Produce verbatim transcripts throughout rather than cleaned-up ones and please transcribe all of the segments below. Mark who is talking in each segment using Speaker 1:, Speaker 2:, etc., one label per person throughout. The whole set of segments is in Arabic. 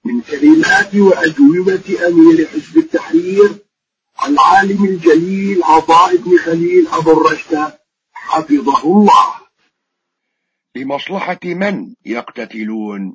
Speaker 1: من كلمات وأجوبة أمير حزب التحرير العالم الجليل عطاء بن خليل أبو الرشد حفظه الله.
Speaker 2: لمصلحة من يقتتلون؟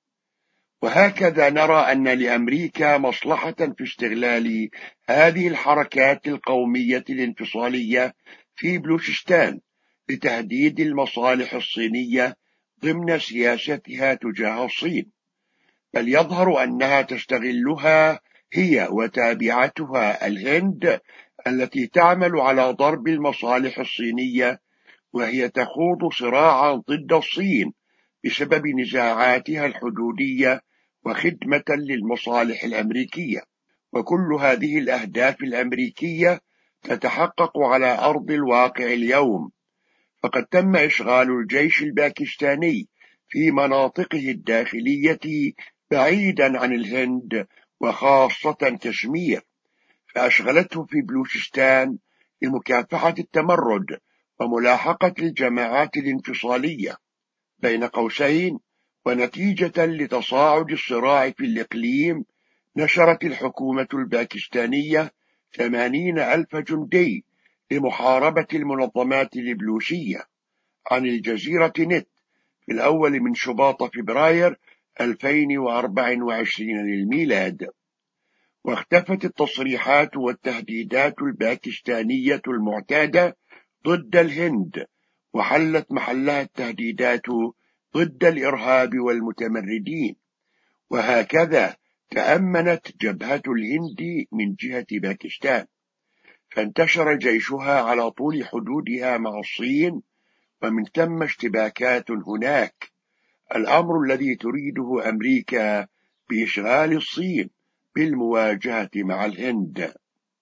Speaker 2: وهكذا نرى أن لأمريكا مصلحة في استغلال هذه الحركات القومية الانفصالية في بلوشستان لتهديد المصالح الصينية ضمن سياستها تجاه الصين، بل يظهر أنها تستغلها هي وتابعتها الهند التي تعمل على ضرب المصالح الصينية، وهي تخوض صراعا ضد الصين بسبب نزاعاتها الحدودية وخدمة للمصالح الأمريكية. وكل هذه الأهداف الأمريكية تتحقق على أرض الواقع اليوم، فقد تم إشغال الجيش الباكستاني في مناطقه الداخلية بعيدا عن الهند وخاصة كشمير، فأشغلته في بلوشستان لمكافحة التمرد وملاحقة الجماعات الانفصالية. بين قوسين، ونتيجة لتصاعد الصراع في الإقليم، نشرت الحكومة الباكستانية ثمانين ألف جندي لمحاربة المنظمات البلوشية عن الجزيرة نت في الأول من شباط فبراير ألفين وأربعة وعشرين للميلاد. واختفت التصريحات والتهديدات الباكستانية المعتادة ضد الهند، وحلت محلها التهديدات ضد الإرهاب والمتمردين. وهكذا تأمنت جبهة الهند من جهة باكستان، فانتشر جيشها على طول حدودها مع الصين، ومن ثم اشتباكات هناك، الأمر الذي تريده أمريكا بإشغال الصين بالمواجهة مع الهند.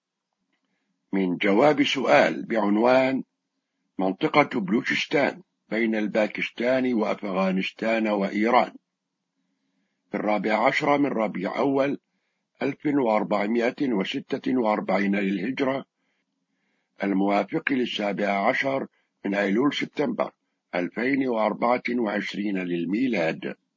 Speaker 2: من جواب سؤال بعنوان منطقة بلوشستان بين الباكستان وأفغانستان وإيران، في الرابع عشر من ربيع أول ألف وأربعمائة وستة وأربعين للهجرة، الموافق للسابع عشر من أيلول سبتمبر ألفين وأربعة وعشرين للميلاد.